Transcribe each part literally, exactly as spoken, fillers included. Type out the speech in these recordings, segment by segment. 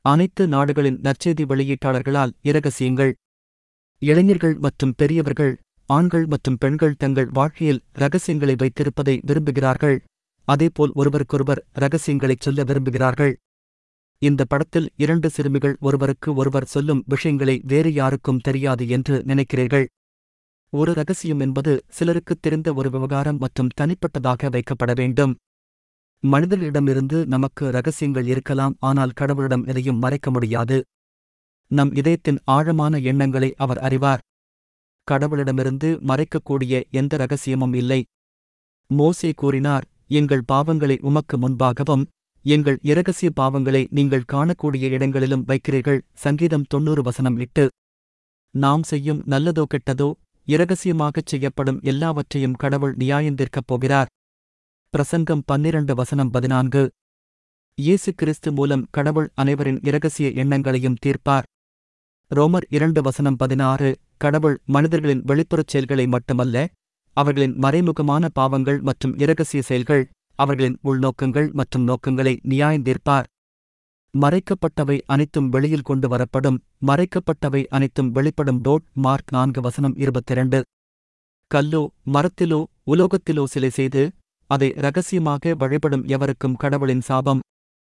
அனைத்து நாடுகளின் நற்செய்தி வெளியீட்டாளர்களால் இரகசியங்கள். இளைஞர்கள் மற்றும் பெரியவர்கள், ஆண்கள் மற்றும் பெண்கள் தங்கள் வாழ்க்கையில் இரகசியங்களை வைத்திருப்பதை விரும்புகிறார்கள். அதேபோல் ஒருவருக்கொருவர் இரகசியங்களைச் சொல்ல விரும்புகிறார்கள். இந்த படத்தில் இரண்டு சிறுமிகள் ஒருவருக்கு ஒருவர் சொல்லும் விஷயங்களை வேறு யாருக்கும் தெரியாது என்று நினைக்கிறீர்கள். ஒரு இரகசியம் என்பது சிலருக்குத் தெரிந்த ஒரு விவகாரம் மற்றும் தனிப்பட்டதாக வைக்கப்பட வேண்டும். மனிதர்களிடமிருந்து நமக்கு இரகசியங்கள் இருக்கலாம், ஆனால் கடவுளிடம் எதையும் மறைக்க முடியாது. நம் இதயத்தின் ஆழமான எண்ணங்களை அவர் அறிவார். கடவுளிடமிருந்து மறைக்கக்கூடிய எந்த இரகசியமும் இல்லை. மோசே கூறினார், எங்கள் பாவங்களை உமக்கு முன்பாகவும் எங்கள் இரகசிய பாவங்களை நீங்கள் காணக்கூடிய இடங்களிலும் வைக்கிறீர்கள். சங்கீதம் தொன்னூறு வசனம் எட்டு. நாம் செய்யும் நல்லதோ கெட்டதோ இரகசியமாகச் செய்யப்படும் எல்லாவற்றையும் கடவுள் நியாயந்தீர்க்கப் போகிறார். பிரசங்கம் பன்னிரண்டு வசனம் பதினான்கு. இயேசு கிறிஸ்து மூலம் கடவுள் அனைவரின் இரகசிய எண்ணங்களையும் தீர்ப்பார். ரோமர் இரண்டு வசனம் பதினாறு. கடவுள் மனிதர்களின் வெளிப்புறச் செயல்களை மட்டுமல்ல, அவர்களின் மறைமுகமான பாவங்கள் மற்றும் இரகசிய செயல்கள், அவர்களின் உள்நோக்கங்கள் மற்றும் நோக்கங்களை நியாயந்தீர்ப்பார். மறைக்கப்பட்டவை அனைத்தும் வெளியில் கொண்டு வரப்படும், மறைக்கப்பட்டவை அனைத்தும் வெளிப்படும். டோட் மார்க் நான்கு வசனம் இருபத்திரண்டு. கல்லோ மரத்திலோ உலோகத்திலோ சிலை செய்து அதை இரகசியமாக வழிபடும் எவருக்கும் கடவுளின் சாபம்.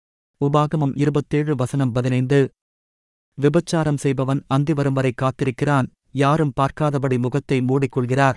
உபாகமம் இருபத்தேழு வசனம் பதினைந்து. விபச்சாரம் செய்பவன் அந்தி வரும் வரை காத்திருக்கிறான், யாரும் பார்க்காதபடி முகத்தை மூடிக்கொள்கிறார்.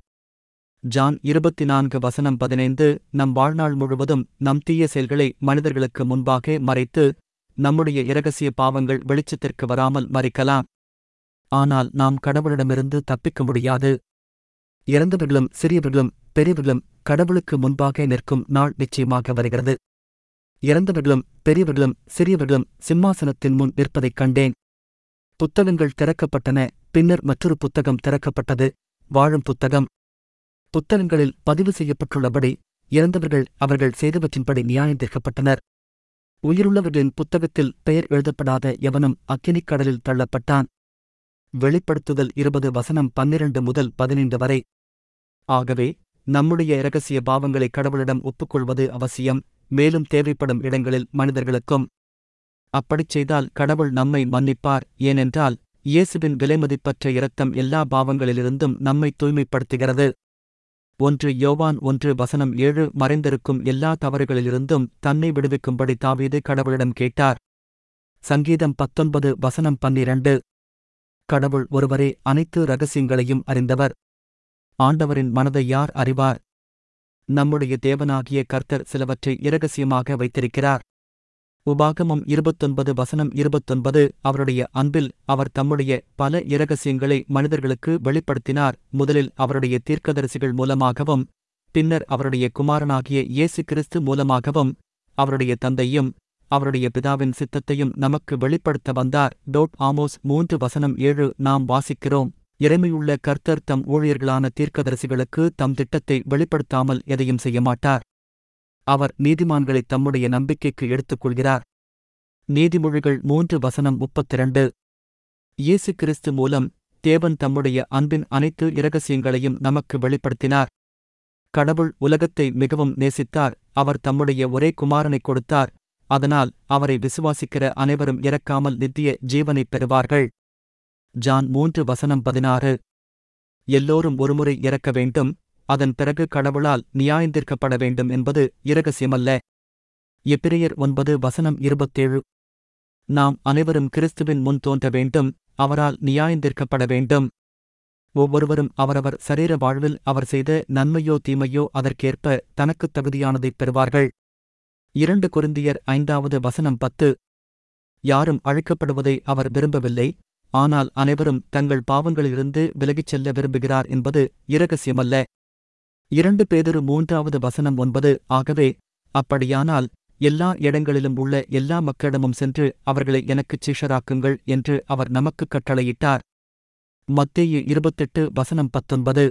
ஜான் இருபத்தி நான்கு வசனம் பதினைந்து. நம் வாழ்நாள் முழுவதும் நம் தீய செயல்களை மனிதர்களுக்கு முன்பாக மறைத்து நம்முடைய இரகசிய பாவங்கள் வெளிச்சத்திற்கு வராமல் மறைக்கலாம். ஆனால் நாம் கடவுளிடமிருந்து தப்பிக்க முடியாது. இறந்தவர்களும் சிறியவர்களும் பெரியவர்களும் கடவுளுக்கு முன்பாக நிற்கும் நாள் நிச்சயமாக வருகிறது. இறந்தவர்களும் பெரியவர்களும் சிறியவர்களும் சிம்மாசனத்தின் முன் நிற்பதைக் கண்டேன். புத்தகங்கள் திறக்கப்பட்டன, பின்னர் மற்றொரு புத்தகம் திறக்கப்பட்டது, வாழும் புத்தகம். புத்தகங்களில் பதிவு செய்யப்பட்டுள்ளபடி இறந்தவர்கள் அவர்கள் செய்தவற்றின்படி நியாயந்தீர்க்கப்பட்டனர். உயிருள்ளவர்களின் புத்தகத்தில் பெயர் எழுதப்படாத எவனும் அக்கினிக் கடலில் தள்ளப்பட்டான். வெளிப்படுத்துதல் இருபது வசனம் பன்னிரண்டு முதல் பதினைந்து வரை. ஆகவே நம்முடைய இரகசிய பாவங்களை கடவுளிடம் ஒப்புக்கொள்வது அவசியம், மேலும் தேவைப்படும் இடங்களில் மனிதர்களுக்கும். அப்படிச் செய்தால் கடவுள் நம்மை மன்னிப்பார். ஏனென்றால் இயேசுவின் விலைமதிப்பற்ற இரத்தம் எல்லா பாவங்களிலிருந்தும் நம்மை தூய்மைப்படுத்துகிறது. ஒன்று யோவான் ஒன்று வசனம் ஏழு. மறைந்திருக்கும் எல்லா தவறுகளிலிருந்தும் தன்னை விடுவிக்கும்படி தாவீது கடவுளிடம் கேட்டார். சங்கீதம் பத்தொன்பது வசனம் பன்னிரண்டு. கடவுள் ஒருவரே அனைத்து இரகசியங்களையும் அறிந்தவர். ஆண்டவரின் மனதை யார் அறிவார்? நம்முடைய தேவனாகிய கர்த்தர் சிலவற்றை இரகசியமாக வைத்திருக்கிறார். உபாகமம் இருபத்தொன்பது வசனம் இருபத்தொன்பது. அவருடைய அன்பில் அவர் தம்முடைய பல இரகசியங்களை மனிதர்களுக்கு வெளிப்படுத்தினார். முதலில் அவருடைய தீர்க்கதரிசிகள் மூலமாகவும், பின்னர் அவருடைய குமாரனாகிய இயேசு கிறிஸ்து மூலமாகவும் அவருடைய தந்தையும் அவருடைய பிதாவின் சித்தத்தையும் நமக்கு வெளிப்படுத்த வந்தார். டோட் ஆமோஸ் மூன்று வசனம் ஏழு. நாம் வாசிக்கிறோம், இறைமையுள்ள கர்த்தர் தம் ஊழியர்களான தீர்க்கதரிசிகளுக்கு தம் திட்டத்தை வெளிப்படுத்தாமல் எதையும் செய்யமாட்டார். அவர் நீதிமான்களை தம்முடைய நம்பிக்கைக்கு எடுத்துக்கொள்கிறார். நீதிமொழிகள் மூன்று வசனம் முப்பத்திரண்டு. இயேசு கிறிஸ்து மூலம் தேவன் தம்முடைய அன்பின் அனைத்து இரகசியங்களையும் நமக்கு வெளிப்படுத்தினார். கடவுள் உலகத்தை மிகவும் நேசித்தார். அவர் தம்முடைய ஒரே குமாரனைக் கொடுத்தார். அதனால் அவரை விசுவாசிக்கிற அனைவரும் இறக்காமல் நித்திய ஜீவனைப் பெறுவார்கள். ஜான் மூன்று வசனம் பதினாறு. எல்லோரும் ஒருமுறை இறக்க வேண்டும், அதன் பிறகு கடவுளால் நியாயந்தீர்க்கப்பட வேண்டும் என்பது இரகசியமல்ல. எபிரெயர் ஒன்பது வசனம் இருபத்தேழு. நாம் அனைவரும் கிறிஸ்துவின் முன் தோன்ற வேண்டும், அவரால் நியாயந்தீர்க்கப்பட வேண்டும். ஒவ்வொருவரும் அவரவர் சரீர வாழ்வில் அவர் செய்த நன்மையோ தீமையோ அதற்கேற்ப தனக்குத் தகுதியானதைப் பெறுவார்கள். இரண்டு கொரிந்தியர் ஐந்தாவது வசனம் பத்து. யாரும் அழைக்கப்படுவதை அவர் விரும்பவில்லை, ஆனால் அனைவரும் தங்கள் பாவங்களிலிருந்து விலகிச் செல்ல விரும்புகிறார் என்பது இரகசியமல்ல. இரண்டு பேதுரு மூன்றாவது வசனம் ஒன்பது. ஆகவே அப்படியானால் எல்லா இடங்களிலும் உள்ள எல்லா மக்களிடமும் சென்று அவர்களை எனக்குச் சீஷராக்குங்கள் என்று அவர் நமக்குக் கட்டளையிட்டார். மத்தேயு இருபத்தெட்டு வசனம் பத்தொன்பது.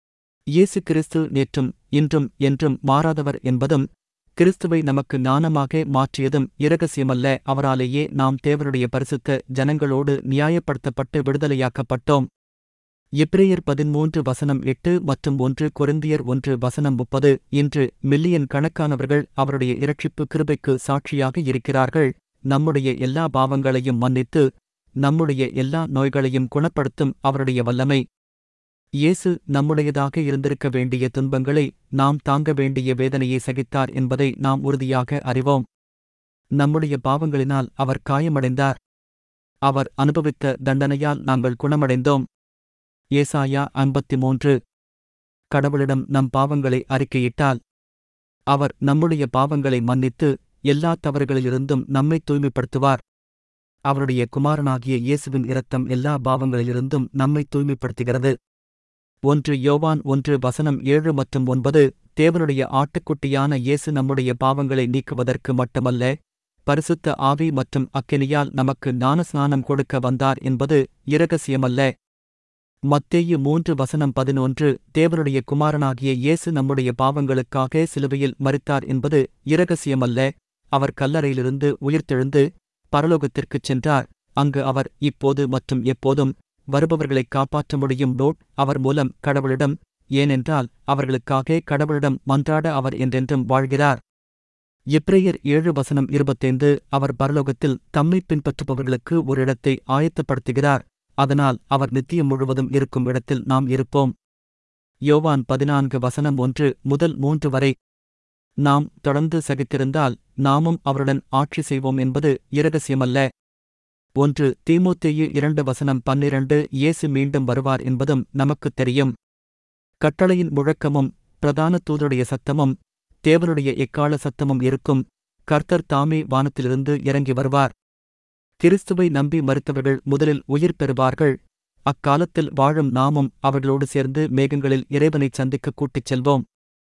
இயேசு கிறிஸ்து நேற்றும் இன்றும் என்றும் மாறாதவர் என்பதும், கிறிஸ்துவை நமக்கு ஞானமாக மாற்றியதும் இரகசியமல்ல. அவராலேயே நாம் தேவனுடைய பரிசுத்த ஜனங்களோடு நியாயப்படுத்தப்பட்டு விடுதலையாக்கப்பட்டோம். எபிரெயர் பதிமூன்று வசனம் எட்டு மற்றும் ஒன்று கொரிந்தியர் ஒன்று வசனம் முப்பது. இன்று மில்லியன் கணக்கானவர்கள் அவருடைய இரட்சிப்பு கிருபைக்கு சாட்சியாக இருக்கிறார்கள். நம்முடைய எல்லா பாவங்களையும் மன்னித்து நம்முடைய எல்லா நோய்களையும் குணப்படுத்தும் அவருடைய வல்லமை. இயேசு நம்முடையதாக இருந்திருக்க வேண்டிய துன்பங்களை, நாம் தாங்க வேண்டிய வேதனையை சகித்தார் என்பதை நாம் உறுதியாக அறிவோம். நம்முடைய பாவங்களினால் அவர் காயமடைந்தார். அவர் அனுபவித்த தண்டனையால் நாங்கள் குணமடைந்தோம். ஏசாயா ஐம்பத்தி மூன்று. கடவுளிடம் நம் பாவங்களை அறிக்கையிட்டால் அவர் நம்முடைய பாவங்களை மன்னித்து எல்லா தவறுகளிலிருந்தும் நம்மை தூய்மைப்படுத்துவார். அவருடைய குமாரனாகிய இயேசுவின் இரத்தம் எல்லா பாவங்களிலிருந்தும் நம்மை தூய்மைப்படுத்துகிறது. ஒன்று யோவான் ஒன்று வசனம் ஏழு மற்றும் ஒன்பது. தேவனுடைய ஆட்டுக்குட்டியான இயேசு நம்முடைய பாவங்களை நீக்குவதற்கு மட்டுமல்ல, பரிசுத்த ஆவி மற்றும் அக்கினியால் நமக்கு ஞானஸ்நானம் கொடுக்க வந்தார் என்பது இரகசியமல்ல. மத்தேயு மூன்று வசனம் பதினொன்று. தேவனுடைய குமாரனாகிய இயேசு நம்முடைய பாவங்களுக்காக சிலுவையில் மரித்தார் என்பது இரகசியமல்ல. அவர் கல்லறையிலிருந்து உயிர்த்தெழுந்து பரலோகத்திற்குச் சென்றார். அங்கு அவர் இப்போது மற்றும் எப்போதும் வருபவர்களை காப்பாற்ற முடியும். நோட் அவர் மூலம் கடவுளிடம், ஏனென்றால் அவர்களுக்காக கடவுளிடம் மன்றாட அவர் என்றென்றும் வாழ்கிறார். எபிரேயர் ஏழு வசனம் இருபத்தைந்து. அவர் பரலோகத்தில் தம்மை பின்பற்றுபவர்களுக்கு ஒரு இடத்தை ஆயத்தப்படுத்துகிறார். அதனால் அவர் நித்தியம் முழுவதும் இருக்கும் இடத்தில் நாம் இருப்போம். யோவான் பதினான்கு வசனம் ஒன்று முதல் மூன்று வரை. நாம் தொடர்ந்து சகித்திருந்தால் நாமும் அவருடன் ஆட்சி செய்வோம் என்பது இரகசியமல்ல. ஒன்று தீமோத்தேயு இரண்டு வசனம் பன்னிரண்டு. இயேசு மீண்டும் வருவார் என்பதும் நமக்குத் தெரியும். கட்டளையின் முழக்கமும் பிரதான தூதருடைய சத்தமும் தேவனுடைய எக்கால சத்தமும் இருக்கும். கர்த்தர் தாமே வானத்திலிருந்து இறங்கி வருவார். கிறிஸ்துவை நம்பி மரித்தவர்கள் முதலில் உயிர் பெறுவார்கள். அக்காலத்தில் வாழும் நாமும் அவர்களோடு சேர்ந்து மேகங்களில் இறைவனைச் சந்திக்க கூட்டிச் செல்வோம்.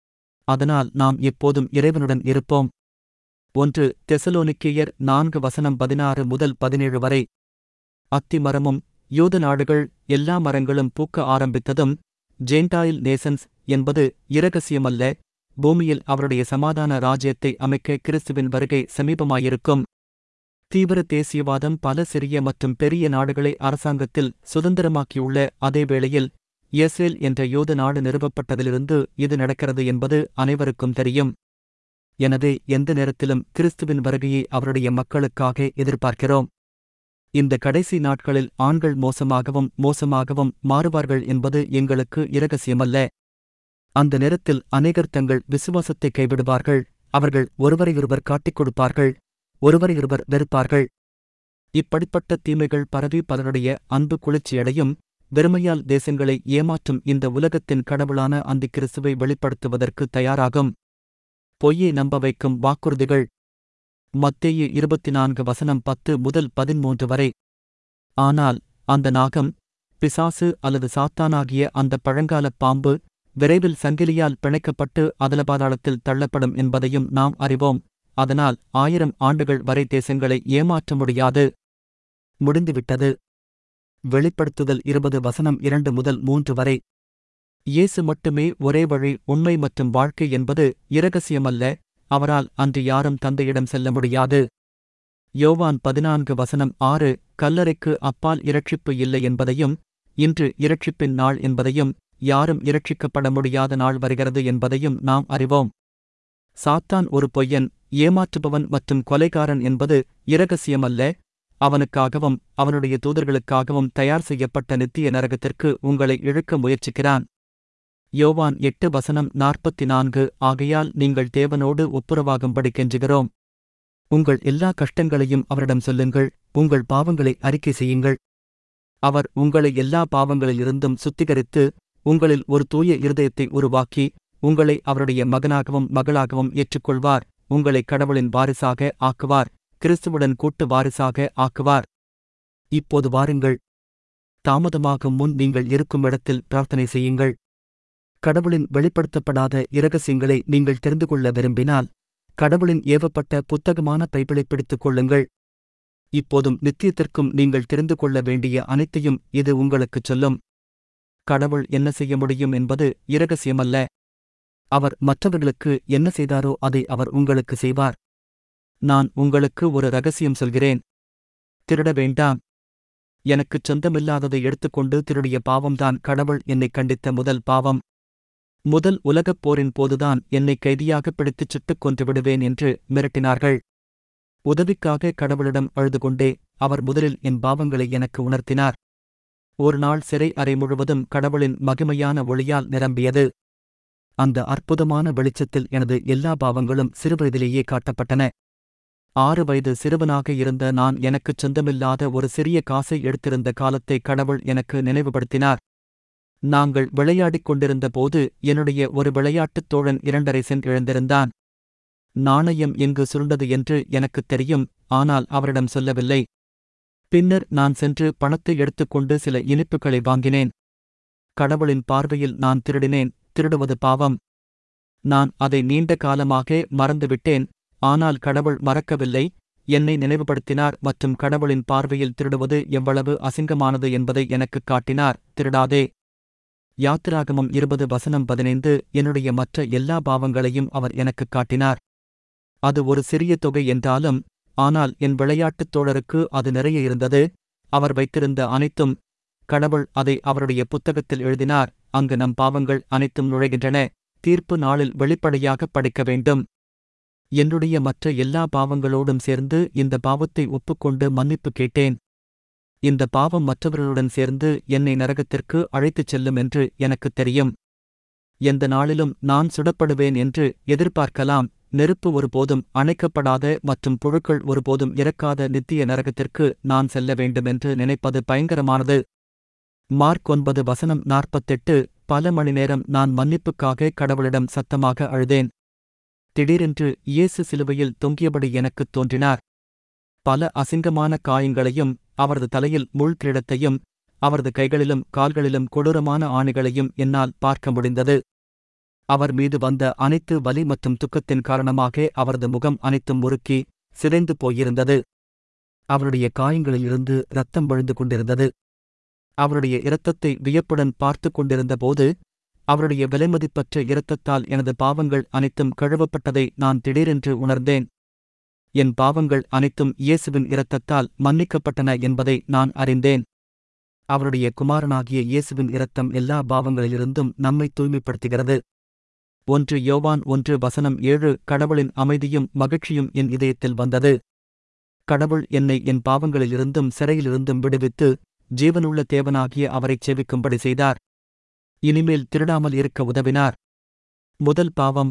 அதனால் நாம் எப்போதும் இறைவனுடன் இருப்போம். ஒன்று தெசலோனிக்கேயர் நான்கு வசனம் பதினாறு முதல் பதினேழு வரை. அத்தி மரமும் யூத நாடுகள் எல்லா மரங்களும் பூக்க ஆரம்பித்ததும் ஜென்டாயில் நேசன்ஸ் என்பது இரகசியமல்ல. பூமியில் அவருடைய சமாதான ராஜ்யத்தை அமைக்க கிறிஸ்துவின் வருகை சமீபமாயிருக்கும். தீவிர தேசியவாதம் பல சிறிய மற்றும் பெரிய நாடுகளை அரசாங்கத்தில் சுதந்திரமாக்கியுள்ள அதே வேளையில் இஸ்ரேல் என்ற யூத நாடு நிறுவப்பட்டதிலிருந்து இது நடக்கிறது என்பது அனைவருக்கும் தெரியும். எனவே எந்த நேரத்திலும் கிறிஸ்துவின் வருகையை அவருடைய மக்களுக்காக எதிர்பார்க்கிறோம். இந்த கடைசி நாட்களில் ஆண்கள் மோசமாகவும் மோசமாகவும் மாறுவார்கள் என்பது எங்களுக்கு இரகசியமல்ல. அந்த நேரத்தில் அநேகர் தங்கள் விசுவாசத்தை கைவிடுவார்கள். அவர்கள் ஒருவரையொருவர் காட்டிக் கொடுப்பார்கள், ஒருவரையொருவர் வெறுப்பார்கள். இப்படிப்பட்ட தீமைகள் பரவி பலருடைய அன்பு குளிர்ச்சியடையும். வெறுமையால் தேசங்களை ஏமாற்றும் இந்த உலகத்தின் கடவுளான அந்தி கிறிஸ்துவை வெளிப்படுத்துவதற்கு தயாராகும். பொய்யை நம்ப வைக்கும் வாக்குறுதிகள். மத்தேயு இருபத்தி நான்கு வசனம் பத்து முதல் பதிமூன்று வரை. ஆனால் அந்த நாகம், பிசாசு அல்லது சாத்தானாகிய அந்த பழங்காலப் பாம்பு விரைவில் சங்கிலியால் பிணைக்கப்பட்டு அதலபாதாளத்தில் தள்ளப்படும் என்பதையும் நாம் அறிவோம். அதனால் ஆயிரம் ஆண்டுகள் வரை தேசங்களை ஏமாற்ற முடியாது. முடிந்துவிட்டது. வெளிப்படுத்துதல் இருபது வசனம் இரண்டு முதல் மூன்று வரை. இயேசு மட்டுமே ஒரே வழி, உண்மை மற்றும் வாழ்க்கை என்பது இரகசியமல்ல. அவரால் அன்று யாரும் தந்தையிடம் செல்ல முடியாது. யோவான் பதினான்கு வசனம் ஆறு. கல்லறைக்கு அப்பால் இரட்சிப்பு இல்லை என்பதையும், இன்று இரட்சிப்பின் நாள் என்பதையும், யாரும் இரட்சிக்கப்பட முடியாத நாள் வருகிறது என்பதையும் நாம் அறிவோம். சாத்தான் ஒரு பொய்யன், ஏமாற்றுபவன் மற்றும் கொலைகாரன் என்பது இரகசியமல்ல. அவனுக்காகவும் அவனுடைய தூதர்களுக்காகவும் தயார் செய்யப்பட்ட நித்திய நரகத்திற்கு உங்களை இழுக்க முயற்சிக்கிறான். யோவான் எட்டு வசனம் நாற்பத்தி நான்கு. ஆகையால் நீங்கள் தேவனோடு ஒப்புரவாகும்படி கெஞ்சுகிறோம். உங்கள் எல்லா கஷ்டங்களையும் அவரிடம் சொல்லுங்கள். உங்கள் பாவங்களை அறிக்கை செய்யுங்கள். அவர் உங்களை எல்லா பாவங்களிலிருந்தும் சுத்திகரித்து உங்களில் ஒரு தூய இருதயத்தை உருவாக்கி உங்களை அவருடைய மகனாகவும் மகளாகவும் ஏற்றுக்கொள்வார். உங்களை கடவுளின் வாரிசாக ஆக்குவார். கிறிஸ்துவுடன் கூட்டு வாரிசாக ஆக்குவார். இப்போது வாருங்கள். தாமதமாகும் முன் நீங்கள் இருக்கும் இடத்தில் பிரார்த்தனை செய்யுங்கள். கடவுளின் வெளிப்படுத்தப்படாத இரகசியங்களை நீங்கள் தெரிந்து கொள்ள விரும்பினால் கடவுளின் ஏவப்பட்ட புத்தகமான பைபிளை பிடித்துக் கொள்ளுங்கள். இப்போதும் நித்தியத்திற்கும் நீங்கள் தெரிந்து கொள்ள வேண்டிய அனைத்தையும் இது உங்களுக்குச் சொல்லும். கடவுள் என்ன செய்ய முடியும் என்பது இரகசியமல்ல. அவர் மற்றவர்களுக்கு என்ன செய்தாரோ அதை அவர் உங்களுக்கு செய்வார். நான் உங்களுக்கு ஒரு ரகசியம் சொல்கிறேன். திருட வேண்டாம். எனக்குச் சொந்தமில்லாததை எடுத்துக்கொண்டு திருடிய பாவம்தான் கடவுள் என்னை கண்டித்த முதல் பாவம். முதல் உலகப் போரின் போதுதான் என்னை கைதியாக பிடித்துச் சுட்டுக் கொன்று விடுவேன் என்று மிரட்டினார்கள். உதவிக்காக கடவுளிடம் அழுது கொண்டே அவர் முதலில் என் பாவங்களை எனக்கு உணர்த்தினார். ஒரு நாள் சிறை அறை முழுவதும் கடவுளின் மகிமையான ஒளியால் நிரம்பியது. அந்த அற்புதமான வெளிச்சத்தில் எனது எல்லா பாவங்களும் சிறுவயதிலேயே காட்டப்பட்டன. ஆறு வயது சிறுவனாக இருந்த நான் எனக்குச் சொந்தமில்லாத ஒரு சிறிய காசை எடுத்திருந்த காலத்தை கடவுள் எனக்கு நினைவுபடுத்தினார். நாங்கள் விளையாடிக் கொண்டிருந்த போது என்னுடைய ஒரு விளையாட்டுத் தோழன் இரண்டரை சென்ட் இழந்திருந்தான். நாணயம் எங்கு சுருண்டது என்று எனக்குத் தெரியும், ஆனால் அவரிடம் சொல்லவில்லை. பின்னர் நான் சென்று பணத்தை எடுத்துக்கொண்டு சில இனிப்புகளை வாங்கினேன். கடவுளின் பார்வையில் நான் திருடினேன். திருடுவது பாவம். நான் அதை நீண்ட காலமாக மறந்துவிட்டேன். ஆனால் கடவுள் மறக்கவில்லை, என்னை நினைவுபடுத்தினார் மற்றும் கடவுளின் பார்வையில் திருடுவது எவ்வளவு அசிங்கமானது என்பதை எனக்குக் காட்டினார். திருடாதே. யாத்திராகமம் இருபது வசனம் பதினைந்து. என்னுடைய மற்ற எல்லா பாவங்களையும் அவர் எனக்குக் காட்டினார். அது ஒரு சிறிய தொகை என்றாலும், ஆனால் என் விளையாட்டுத் தோழருக்கு அது நிறைய இருந்தது. அவர் வைத்திருந்த அனைத்தும். கடவுள் அதை அவருடைய புத்தகத்தில் எழுதினார். அங்கு நம் பாவங்கள் அனைத்தும் நுழைகின்றன. தீர்ப்பு நாளில் வெளிப்படையாக படிக்க வேண்டும். என்னுடைய மற்ற எல்லா பாவங்களோடும் சேர்ந்து இந்த பாவத்தை ஒப்புக்கொண்டு மன்னிப்பு கேட்டேன். இந்த பாவம் மற்றவர்களுடன் சேர்ந்து என்னை நரகத்திற்கு அழைத்துச் செல்லும் என்று எனக்குத் தெரியும். எந்த நாளிலும் நான் சுடப்படுவேன் என்று எதிர்பார்க்கலாம். நெருப்பு ஒருபோதும் அணைக்கப்படாத மற்றும் புழுக்கள் ஒருபோதும் இறக்காத நித்திய நரகத்திற்கு நான் செல்ல வேண்டுமென்று நினைப்பது பயங்கரமானது. மார்க் ஒன்பது வசனம் நாற்பத்தெட்டு. பல மணி நேரம் நான் மன்னிப்புக்காக கடவுளிடம் சத்தமாக அழுதேன். திடீரென்று இயேசு சிலுவையில் தொங்கியபடி எனக்குத் தோன்றினார். பல அசிங்கமான காயங்களையும் அவரது தலையில் முள் கிரீடத்தையும் அவரது கைகளிலும் கால்களிலும் கொடூரமான ஆணிகளையும் என்னால் பார்க்க முடிந்தது. அவர் மீது வந்த அனைத்து வலி மற்றும் துக்கத்தின் காரணமாக அவரது முகம் அனைத்தும் முறுக்கி சிதைந்து போயிருந்தது. அவருடைய காயங்களிலிருந்து இரத்தம் வழிந்து கொண்டிருந்தது. அவருடைய இரத்தத்தை வியப்புடன் பார்த்து கொண்டிருந்தபோது அவருடைய விலைமதிப்பற்ற இரத்தத்தால் எனது பாவங்கள் அனைத்தும் கழுவப்பட்டதை நான் திடீரென்று உணர்ந்தேன். என் பாவங்கள் அனைத்தும் இயேசுவின் இரத்தத்தால் மன்னிக்கப்பட்டன என்பதை நான் அறிந்தேன். அவருடைய குமாரனாகிய இயேசுவின் இரத்தம் எல்லா பாவங்களிலிருந்தும் நம்மை தூய்மைப்படுத்துகிறது. ஒன்று யோவான் ஒன்று வசனம் ஏழு. கடவுளின் அமைதியும் மகிழ்ச்சியும் என் இதயத்தில் வந்தது. கடவுள் என்னை என் பாவங்களிலிருந்தும் சிறையிலிருந்தும் விடுவித்து ஜீவனுள்ள தேவனாகிய அவரைச் சேவிக்கும்படி செய்தார். இனிமேல் திருடாமல் இருக்க உதவினார். முதல் பாவம்.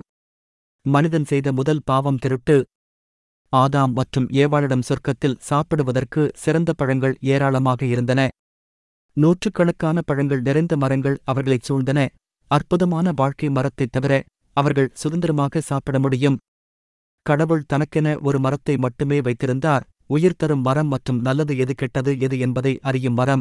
மனிதன் செய்த முதல் பாவம் திருட்டு. ஆதாம் மற்றும் ஏவாளிடம் சொர்க்கத்தில் சாப்பிடுவதற்கு சிறந்த பழங்கள் ஏராளமாக இருந்தன. நூற்றுக்கணக்கான பழங்கள் நிறைந்த மரங்கள் அவர்களைச் சூழ்ந்தன. அற்புதமான வாழ்க்கை மரத்தைத் தவிர அவர்கள் சுதந்திரமாக சாப்பிட முடியும். கடவுள் தனக்கென ஒரு மரத்தை மட்டுமே வைத்திருந்தார். உயிர் தரும் மரம் மற்றும் நல்லது எது கெட்டது எது என்பதை அறியும் மரம்.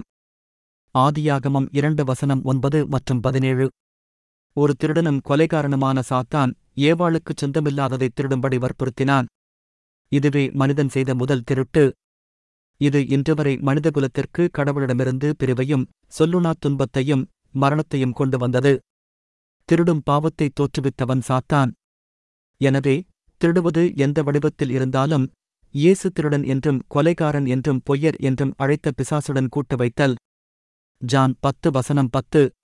ஆதியாகமம் இரண்டு வசனம் ஒன்பது மற்றும் பதினேழு. ஒரு திருடனும் கொலைகாரனுமான சாத்தான் ஏவாளுக்குச் சொந்தமில்லாததை திருடும்படி வற்புறுத்தினான். இதுவே மனிதன் செய்த முதல் திருட்டு. இது இன்றுவரை மனிதகுலத்திற்கு கடவுளிடமிருந்து பிரிவையும் சொல்லுணா துன்பத்தையும் மரணத்தையும் கொண்டு வந்தது. திருடும் பாவத்தை தோற்றுவித்தவன் சாத்தான். எனவே திருடுவது எந்த வடிவத்தில் இருந்தாலும் இயேசு திருடன் என்றும் கொலைகாரன் என்றும் பொய்யர் என்றும் அழைத்த பிசாசுடன் கூட்டு வைத்தல். ஜான் பத்து வசனம் பத்து.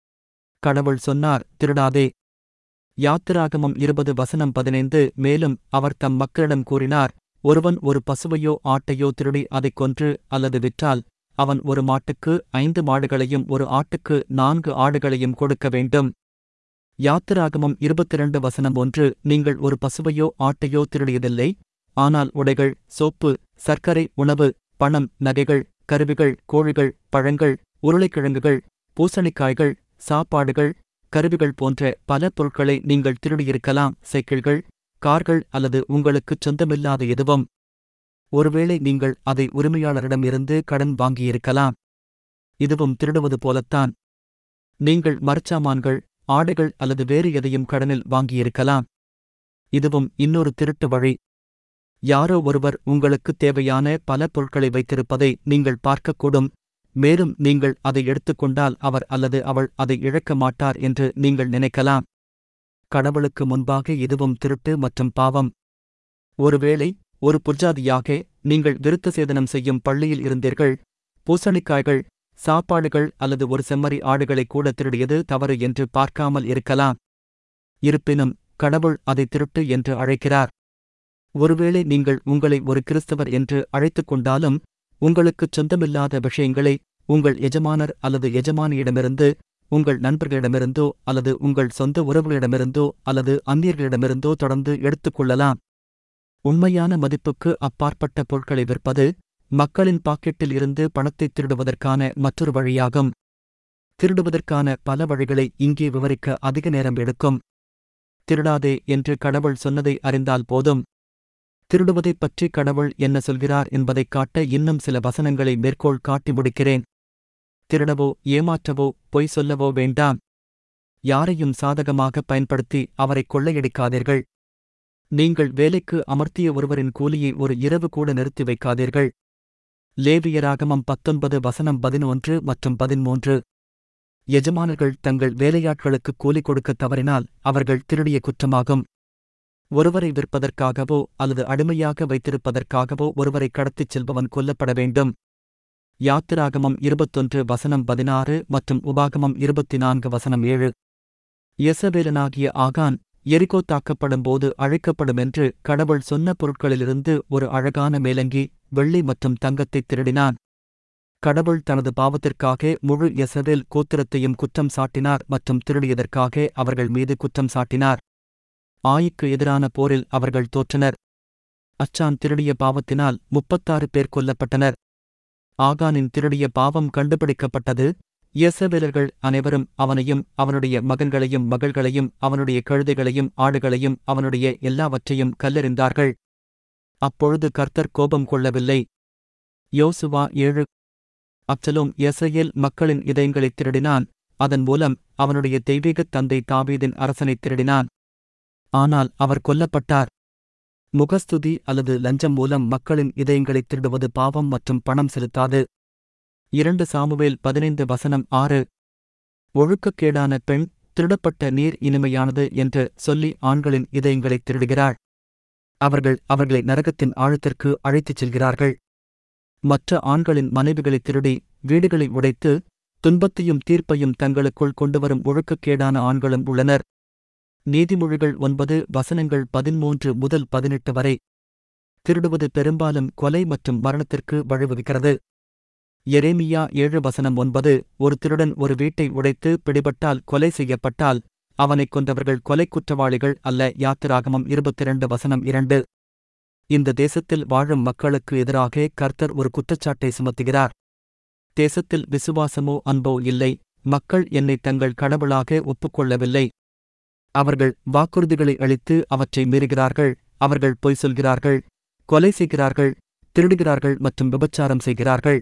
கடவுள் சொன்னார், திருடாதே. யாத்திராகமம் இருபது வசனம் பதினைந்து. மேலும் அவர் தம் மக்களிடம் கூறினார், ஒருவன் ஒரு பசுவையோ ஆட்டையோ திருடி அதைக் கொன்று அல்லது விற்றால் அவன் ஒரு மாட்டுக்கு ஐந்து மாடுகளையும் ஒரு ஆட்டுக்கு நான்கு ஆடுகளையும் கொடுக்க வேண்டும். யாத்திராகமம் இருபத்திரண்டு வசனம் ஒன்று. நீங்கள் ஒரு பசுவையோ ஆட்டையோ திருடியதில்லை, ஆனால் உடைகள், சோப்பு, சர்க்கரை, உணவு, பணம், நகைகள், கருவிகள், கோழிகள், பழங்கள், உருளைக்கிழங்குகள், பூசணிக்காய்கள், சாப்பாடுகள், கருவிகள் போன்ற பல பொருட்களை நீங்கள் திருடியிருக்கலாம். சைக்கிள்கள், கார்கள் அல்லது உங்களுக்குச் சொந்தமில்லாத எதுவும். ஒருவேளை நீங்கள் அதை உரிமையாளரிடமிருந்து கடன் வாங்கியிருக்கலாம். இதுவும் திருடுவது போலத்தான். நீங்கள் மரச்சாமான்கள், ஆடைகள் அல்லது வேறு எதையும் கடனில் வாங்கியிருக்கலாம். இதுவும் இன்னொரு திருட்டு வழி. யாரோ ஒருவர் உங்களுக்குத் தேவையான பல பொருட்களை வைத்திருப்பதை நீங்கள் பார்க்கக்கூடும். மேலும் நீங்கள் அதை எடுத்துக்கொண்டால் அவர் அல்லது அவள் அதை இழக்க மாட்டார் என்று நீங்கள் நினைக்கலாம். கடவுளுக்கு முன்பாக இதுவும் திருட்டு மற்றும் பாவம். ஒருவேளை ஒரு புர்ஜாதியாக நீங்கள் விருத்த சேதனம் செய்யும் பள்ளியில் இருந்தீர்கள். பூசணிக்காய்கள், சாப்பாடுகள் அல்லது ஒரு செம்மறி ஆடுகளை கூட திருடியது தவறு என்று பார்க்காமல் இருக்கலாம். இருப்பினும் கடவுள் அதை திருட்டு என்று அழைக்கிறார். ஒருவேளை நீங்கள் உங்களை ஒரு கிறிஸ்தவர் என்று அழைத்துக் கொண்டாலும் உங்களுக்குச் சொந்தமில்லாத விஷயங்களை உங்கள் எஜமானர் அல்லது எஜமானியிடமிருந்து, உங்கள் நண்பர்களிடமிருந்தோ அல்லது உங்கள் சொந்த உறவுகளிடமிருந்தோ அல்லது அந்நியர்களிடமிருந்தோ தொடர்ந்து எடுத்துக் கொள்ளலாம். உண்மையான மதிப்புக்கு அப்பாற்பட்ட பொருட்களை விற்பது மக்களின் பாக்கெட்டில் இருந்து பணத்தை திருடுவதற்கான மற்றொரு வழியாகும். திருடுவதற்கான பல வழிகளை இங்கே விவரிக்க அதிக நேரம் எடுக்கும். திருடாதே என்று கடவுள் சொன்னதை அறிந்தால் போதும். திருடுவதைப் பற்றி கடவுள் என்ன சொல்கிறார் என்பதைக் காட்ட இன்னும் சில வசனங்களை மேற்கோள் காட்டி முடிக்கிறேன். திருடவோ ஏமாற்றவோ பொய் சொல்லவோ வேண்டாம். யாரையும் சாதகமாக பயன்படுத்தி அவரை கொள்ளையடிக்காதீர்கள். நீங்கள் வேலைக்கு அமர்த்திய ஒருவரின் கூலியை ஒரு இரவு கூட நிறுத்தி வைக்காதீர்கள். லேவியராகமம் பத்தொன்பது வசனம் பதினொன்று மற்றும் பதிமூன்று. எஜமானர்கள் தங்கள் வேலையாட்களுக்கு கூலி கொடுக்க தவறினால் அவர்கள் திருடிய குற்றமாகும். ஒருவரை விற்பதற்காகவோ அல்லது அடிமையாக வைத்திருப்பதற்காகவோ ஒருவரை கடத்திச் செல்பவன் கொல்லப்பட வேண்டும். யாத்திராகமம் இருபத்தொன்று வசனம் பதினாறு மற்றும் உபாகமம் இருபத்தி நான்கு வசனம் ஏழு. யெசபேலனாகிய ஆகான் எரிகோ தாக்கப்படும்போது அழைக்கப்படுமென்று கடவுள் சொன்ன பொருட்களிலிருந்து ஒரு அழகான மேலங்கி, வெள்ளி மற்றும் தங்கத்தைத் திருடினான். கடவுள் தனது பாவத்திற்காக முழு யெசபேல் கோத்திரத்தையும் குற்றம் சாட்டினார் மற்றும் திருடியதற்காக அவர்கள் மீது குற்றம் சாட்டினார். ஆயிக்கு எதிரான போரில் அவர்கள் தோற்றனர். அச்சான் திருடிய பாவத்தினால் முப்பத்தாறு பேர் கொல்லப்பட்டனர். ஆகானின் திருடிய பாவம் கண்டுபிடிக்கப்பட்டது. யெசபேலர்கள் அனைவரும் அவனையும் அவனுடைய மகன்களையும் மகள்களையும் அவனுடைய கழுதைகளையும் ஆடுகளையும் அவனுடைய எல்லாவற்றையும் கல்லெறிந்தார்கள். அப்பொழுது கர்த்தர் கோபம் கொள்ளவில்லை. யோசுவா ஏழு. அப்சலோம் யெஸ்ரயேல் மக்களின் இதயங்களைத் திருடினான். அதன் மூலம் அவனுடைய தெய்வீகத் தந்தை தாவீதின் அரசனைத் திருடினான். ஆனால் அவர் கொல்லப்பட்டார். முகஸ்துதி அல்லது லஞ்சம் மூலம் மக்களின் இதயங்களைத் திருடுவது பாவம் மற்றும் பணம் செலுத்தாது. இரண்டு சாமுவேல் பதினைந்து வசனம் ஆறு. ஒழுக்கக்கேடான பெண் திருடப்பட்ட நீர் இனிமையானது என்று சொல்லி ஆண்களின் இதயங்களைத் திருடுகிறாள். அவர்கள் அவர்களை நரகத்தின் ஆழத்திற்கு அழைத்துச் செல்கிறார்கள். மற்ற ஆண்களின் மனைவிகளைத் திருடி வீடுகளை உடைத்து துன்பத்தையும் தீர்ப்பையும் தங்களுக்குள் கொண்டுவரும் ஒழுக்கக்கேடான ஆண்களும் உள்ளனர். நீதிமொழிகள் ஒன்பது வசனங்கள் பதிமூன்று முதல் பதினெட்டு வரை. திருடுவது பெரும்பாலும் கொலை மற்றும் மரணத்திற்கு வழிவகுக்கிறது. எரேமியா ஏழு வசனம் ஒன்பது. ஒரு திருடன் ஒரு வீட்டை உடைத்து பிடிபட்டால் கொலை செய்யப்பட்டால் அவனைக் கொன்றவர்கள் கொலைக் குற்றவாளிகள் அல்ல. யாத்திராகமம் இருபத்திரண்டு வசனம் இரண்டு. இந்த தேசத்தில் வாழும் மக்களுக்கு எதிராக கர்த்தர் ஒரு குற்றச்சாட்டை சுமத்துகிறார். தேசத்தில் விசுவாசமோ அன்போ இல்லை. மக்கள் என்னை தங்கள் கடவுளாக ஒப்புக்கொள்ளவில்லை. அவர்கள் வாக்குறுதிகளை அளித்து அவற்றை மீறுகிறார்கள். அவர்கள் பொய் சொல்கிறார்கள், கொலை செய்கிறார்கள், திருடுகிறார்கள் மற்றும் விபச்சாரம் செய்கிறார்கள்.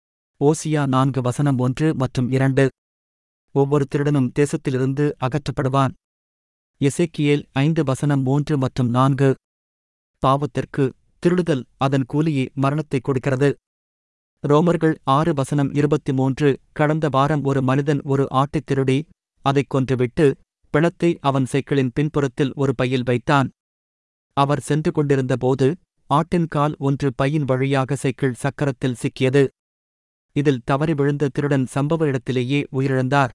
ஓசியா நான்கு வசனம் ஒன்று மற்றும் இரண்டு. ஒவ்வொரு திருடனும் தேசத்திலிருந்து அகற்றப்படுவான். எசேக்கியேல் ஐந்து வசனம் மூன்று மற்றும் நான்கு. பாவத்திற்கு திருடுதல் அதன் கூலியை மரணத்தை கொடுக்கிறது. ரோமர்கள் ஆறு வசனம் இருபத்தி மூன்று. கடந்த வாரம் ஒரு மனிதன் ஒரு ஆட்டைத் திருடி அதைக் கொன்றுவிட்டு பிணத்தை அவன் சைக்கிளின் பின்புறத்தில் ஒரு பையில் வைத்தான். அவர் சென்று கொண்டிருந்தபோது ஆட்டின் கால் ஒன்று பையின் வழியாக சைக்கிள் சக்கரத்தில் சிக்கியது. இதில் தவறி விழுந்த திருடன் சம்பவ இடத்திலேயே உயிரிழந்தார்.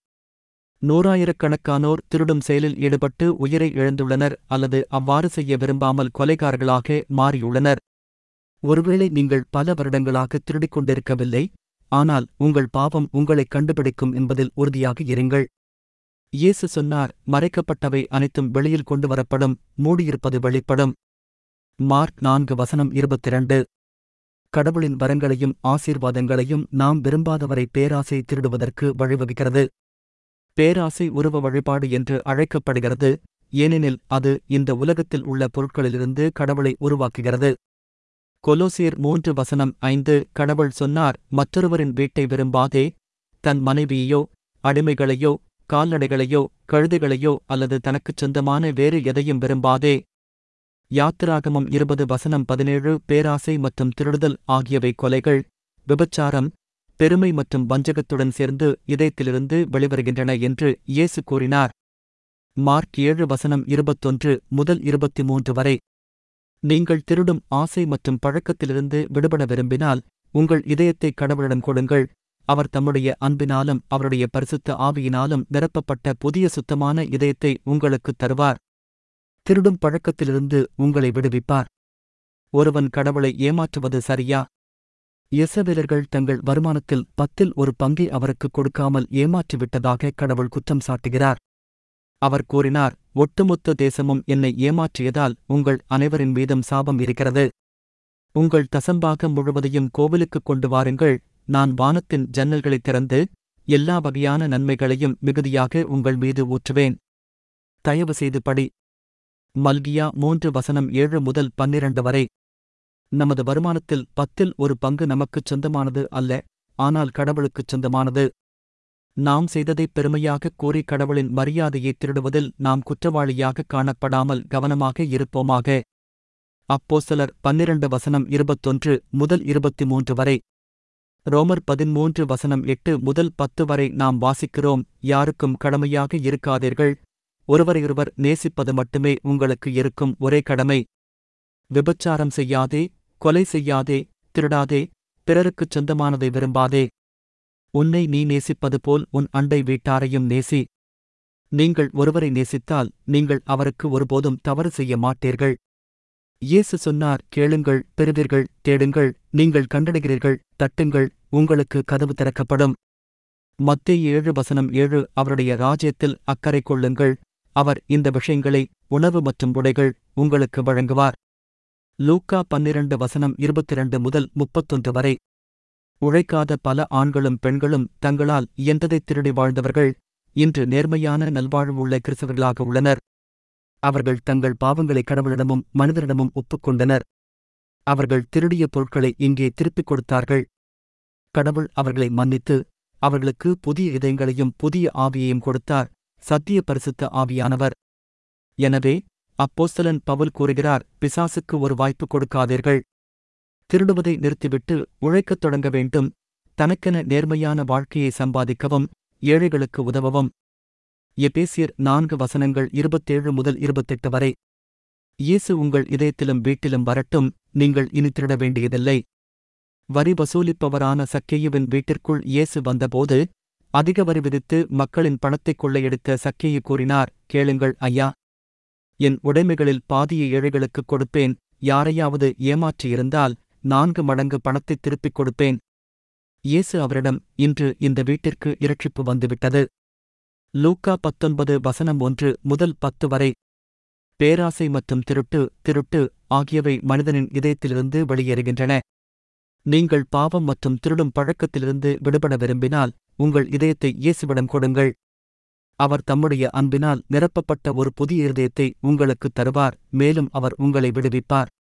நூறாயிரக்கணக்கானோர் திருடும் செயலில் ஈடுபட்டு உயிரை இழந்துள்ளனர் அல்லது அவ்வாறு செய்ய விரும்பாமல் கொலைகாரர்களாக மாறியுள்ளனர். ஒருவேளை நீங்கள் பல வருடங்களாக திருடிக் கொண்டிருக்கவில்லை, ஆனால் உங்கள் பாவம் உங்களைக் கண்டுபிடிக்கும் என்பதில் உறுதியாக இருங்கள். இயேசு சொன்னார், மறைக்கப்பட்டவை அனைத்தும் வெளியில் கொண்டு வரப்படும், மூடியிருப்பது வெளிப்படும். மார்க் நான்கு வசனம் இருபத்திரண்டு. கடவுளின் வரங்களையும் ஆசீர்வாதங்களையும் நாம் விரும்பாதவரை பேராசை திருடுவதற்கு வழிவகுக்கிறது. பேராசை உருவ வழிபாடு என்று அழைக்கப்படுகிறது, ஏனெனில் அது இந்த உலகத்தில் உள்ள பொருட்களிலிருந்து கடவுளை உருவாக்குகிறது. கொலோசியர் மூன்று வசனம் ஐந்து. கடவுள் சொன்னார், மற்றொருவரின் வீட்டை விரும்பாதே. தன் மனைவியையோ அடிமைகளையோ கால்நடைகளையோ கழுதைகளையோ அல்லது தனக்குச் சொந்தமான வேறு எதையும் விரும்பாதே. யாத்திராகமம் இருபது வசனம் பதினேழு. பேராசை மற்றும் திருடுதல் ஆகியவை கொலைகள், விபச்சாரம், பெருமை மற்றும் வஞ்சகத்துடன் சேர்ந்து இதயத்திலிருந்து வெளிவருகின்றன என்று இயேசு கூறினார். மார்க் ஏழு வசனம் இருபத்தொன்று முதல் இருபத்தி மூன்று வரை. நீங்கள் திருடும் ஆசை மற்றும் பழக்கத்திலிருந்து விடுபட விரும்பினால் உங்கள் இதயத்தை கடவுளிடம் கொடுங்கள். அவர் தம்முடைய அன்பினாலும் அவருடைய பரிசுத்த ஆவியினாலும் நிரப்பப்பட்ட புதிய சுத்தமான இதயத்தை உங்களுக்குத் தருவார். திருடும் பழக்கத்திலிருந்து உங்களை விடுவிப்பார். ஒருவன் கடவுளை ஏமாற்றுவது சரியா? இஸ்ரவேலர்கள் தங்கள் வருமானத்தில் பத்தில் ஒரு பங்கை அவருக்கு கொடுக்காமல் ஏமாற்றிவிட்டதாக கடவுள் குற்றம் சாட்டுகிறார். அவர் கூறினார், ஒட்டுமொத்த தேசமும் என்னை ஏமாற்றியதால் உங்கள் அனைவரின் மீதும் சாபம் இருக்கிறது. உங்கள் தசம்பாகம் முழுவதையும் கோவிலுக்குக் கொண்டு வாருங்கள், நான் வானத்தின் ஜன்னல்களைத் திறந்து எல்லா வகையான நன்மைகளையும் மிகுதியாக உங்கள் மீது ஊற்றுவேன். தயவு செய்து படி. மல்கியா மூன்று வசனம் ஏழு முதல் பன்னிரண்டு வரை. நமது வருமானத்தில் பத்தில் ஒரு பங்கு நமக்குச் சொந்தமானது அல்ல, ஆனால் கடவுளுக்குச் சொந்தமானது. நாம் செய்ததைப் பெருமையாகக் கூறி கடவுளின் மரியாதையைத் திருடுவதில் நாம் குற்றவாளியாகக் காணப்படாமல் கவனமாக இருப்போமாக. அப்போஸ்தலர் பன்னிரண்டு வசனம் இருபத்தொன்று முதல் இருபத்தி மூன்று வரை. ரோமர் பதிமூன்று வசனம் எட்டு முதல் பத்து வரை நாம் வாசிக்கிறோம், யாருக்கும் கடமையாக இருக்காதீர்கள், ஒருவரையொருவர் நேசிப்பது மட்டுமே உங்களுக்கு இருக்கும் ஒரே கடமை. விபச்சாரம் செய்யாதே, கொலை செய்யாதே, திருடாதே, பிறருக்குச் சொந்தமானதை விரும்பாதே. உன்னை நீ நேசிப்பது போல் உன் அண்டை வீட்டாரையும் நேசி. நீங்கள் ஒருவரை நேசித்தால் நீங்கள் அவருக்கு ஒருபோதும் தவறு செய்ய மாட்டீர்கள். இயேசு சொன்னார், கேளுங்கள் பெறுவீர்கள், தேடுங்கள் நீங்கள் கண்டடைகிறீர்கள், தட்டுங்கள் உங்களுக்கு கதவு திறக்கப்படும். மத்தேயு ஏழு வசனம் ஏழு. அவருடைய ராஜ்யத்தில் அக்கறை கொள்ளுங்கள், அவர் இந்த விஷயங்களை, உணவு மற்றும் உடைகள், உங்களுக்கு வழங்குவார். லூக்கா பன்னிரண்டு வசனம் இருபத்திரண்டு முதல் முப்பத்தொன்று வரை. உழைக்காத பல ஆண்களும் பெண்களும் தங்களால் இயன்றதைத் திருடி வாழ்ந்தவர்கள் இன்று நேர்மையான நல்வாழ்வு உள்ள கிறிஸ்தவர்களாக உள்ளனர். அவர்கள் தங்கள் பாவங்களை கடவுளிடமும் மனிதரிடமும் ஒப்புக்கொண்டனர். அவர்கள் திருடிய பொருட்களை இங்கே திருப்பிக் கொடுத்தார்கள். கடவுள் அவர்களை மன்னித்து அவர்களுக்கு புதிய இதயங்களையும் புதிய ஆவியையும் கொடுத்தார், சத்திய பரிசுத்த ஆவியானவர். எனவே அப்போஸ்தலன் பவுல் கூறுகிறார், பிசாசுக்கு ஒரு வாய்ப்பு கொடுக்காதீர்கள். திருடுவதை நிறுத்திவிட்டு உழைக்கத் தொடங்க வேண்டும், தனக்கென நேர்மையான வாழ்க்கையை சம்பாதிக்கவும் ஏழைகளுக்கு உதவவும். எபேசியர் நான்கு வசனங்கள் இருபத்தேழு முதல் இருபத்தெட்டு வரை. இயேசு உங்கள் இதயத்திலும் வீட்டிலும் வரட்டும், நீங்கள் இனி திருட வேண்டியதில்லை. வரி வசூலிப்பவரான சக்கேயுவின் வீட்டிற்குள் இயேசு வந்தபோது அதிக வரி விதித்து மக்களின் பணத்தைக் கொள்ளையடித்த சக்கேயு கூறினார், கேளுங்கள் ஐயா, என் உடைமைகளில் பாதியை ஏழைகளுக்குக் கொடுப்பேன், யாரையாவது ஏமாற்றியிருந்தால் நான்கு மடங்கு பணத்தைத் திருப்பிக் கொடுப்பேன். இயேசு அவரிடம், இன்று இந்த வீட்டிற்கு இரட்சிப்பு வந்துவிட்டது. லூக்கா பத்தொன்பது வசனம் ஒன்று முதல் பத்து வரை. பேராசை மற்றும் திருட்டு திருட்டு ஆகியவை மனிதனின் இதயத்திலிருந்து வெளியேறுகின்றன. நீங்கள் பாவம் மற்றும் திருடும் பழக்கத்திலிருந்து விடுபட விரும்பினால் உங்கள் இதயத்தை இயேசுவிடம் கொடுங்கள். அவர் தம்முடைய அன்பினால் நிரப்பப்பட்ட ஒரு புதிய இதயத்தை உங்களுக்குத் தருவார், மேலும் அவர் உங்களை விடுவிப்பார்.